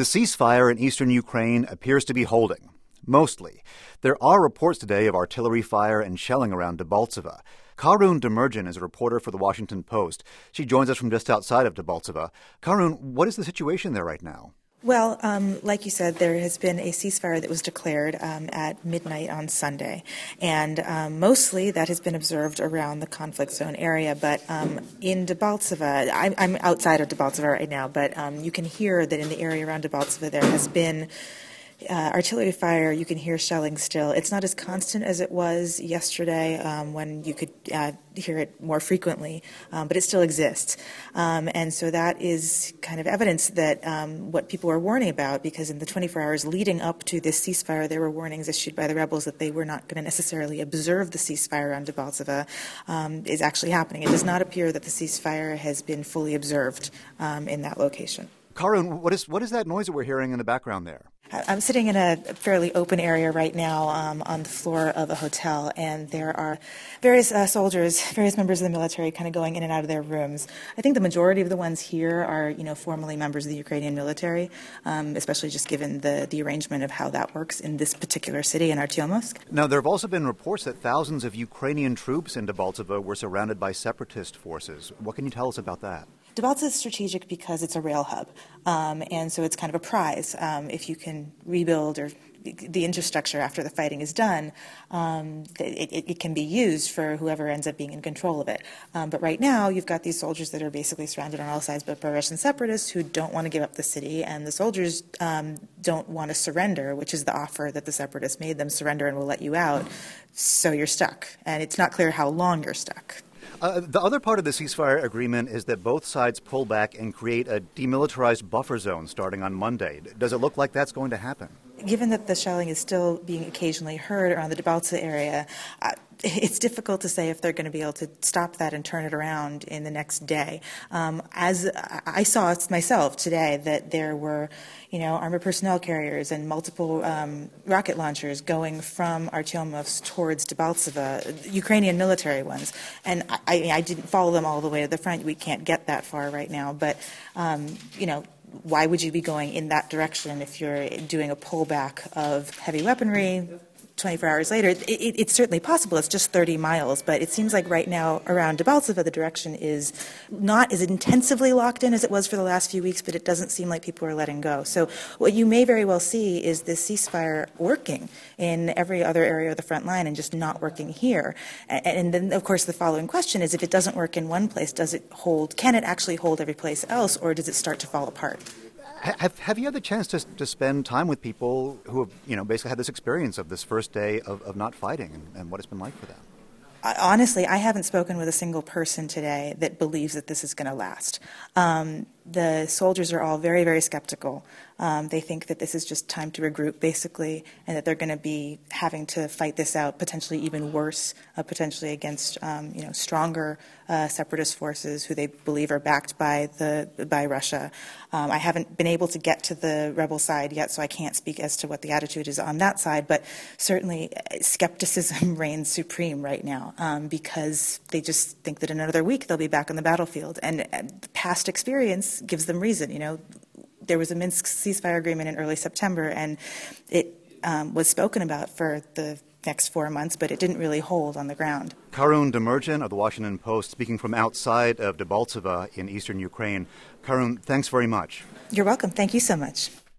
The ceasefire in eastern Ukraine appears to be holding. Mostly. There are reports today of artillery fire and shelling around Debaltseve. Karun Demirjian is a reporter for The Washington Post. She joins us from just outside of Debaltseve. Karun, what is the situation there right now? Well, like you said, there has been a ceasefire that was declared at midnight on Sunday, and mostly that has been observed around the conflict zone area. But in Debaltseve, I'm outside of Debaltseve right now, but you can hear that in the area around Debaltseve there has been artillery fire. You can hear shelling still. It's not as constant as it was yesterday when you could hear it more frequently, but it still exists. And so that is kind of evidence that what people were warning about, because in the 24 hours leading up to this ceasefire, there were warnings issued by the rebels that they were not going to necessarily observe the ceasefire on Debaltseve, is actually happening. It does not appear that the ceasefire has been fully observed in that location. Karun, what is that noise that we're hearing in the background there? I'm sitting in a fairly open area right now on the floor of a hotel, and there are various soldiers, various members of the military kind of going in and out of their rooms. I think the majority of the ones here are, formerly members of the Ukrainian military, especially just given the arrangement of how that works in this particular city, in Artyomivsk. Now, there have also been reports that thousands of Ukrainian troops in Debaltseve were surrounded by separatist forces. What can you tell us about that? Debaltseve is strategic because it's a rail hub, and so it's kind of a prize. If you can rebuild or the infrastructure after the fighting is done, it can be used for whoever ends up being in control of it. But right now, you've got these soldiers that are basically surrounded on all sides by Russian separatists who don't want to give up the city, and the soldiers don't want to surrender, which is the offer that the separatists made them: surrender and we'll let you out. So you're stuck, and it's not clear how long you're stuck. The other part of the ceasefire agreement is that both sides pull back and create a demilitarized buffer zone starting on Monday. Does it look like that's going to happen? Given that the shelling is still being occasionally heard around the Debaltseve area, it's difficult to say if they're going to be able to stop that and turn it around in the next day. As I saw myself today, that there were, armored personnel carriers and multiple rocket launchers going from Artyomivsk towards Debaltseve, Ukrainian military ones. And I didn't follow them all the way to the front. We can't get that far right now. But, why would you be going in that direction if you're doing a pullback of heavy weaponry 24 hours later? It's certainly possible. It's just 30 miles. But it seems like right now around Debaltseve, the direction is not as intensively locked in as it was for the last few weeks, but it doesn't seem like people are letting go. So what you may very well see is this ceasefire working in every other area of the front line and just not working here. And then, of course, the following question is, if it doesn't work in one place, can it actually hold every place else, or does it start to fall apart? Have you had the chance to spend time with people who have, basically had this experience of this first day of not fighting and what it's been like for them? Honestly, I haven't spoken with a single person today that believes that this is going to last. The soldiers are all very, very skeptical. They think that this is just time to regroup, basically, and that they're going to be having to fight this out, potentially even worse, potentially against stronger separatist forces who they believe are backed by Russia. I haven't been able to get to the rebel side yet, so I can't speak as to what the attitude is on that side. But certainly, skepticism reigns supreme right now because they just think that in another week they'll be back on the battlefield, and past experience gives them reason. There was a Minsk ceasefire agreement in early September, and it was spoken about for the next 4 months, but it didn't really hold on the ground. Karun Demirjian of The Washington Post, speaking from outside of Debaltseve in eastern Ukraine. Karun, thanks very much. You're welcome. Thank you so much.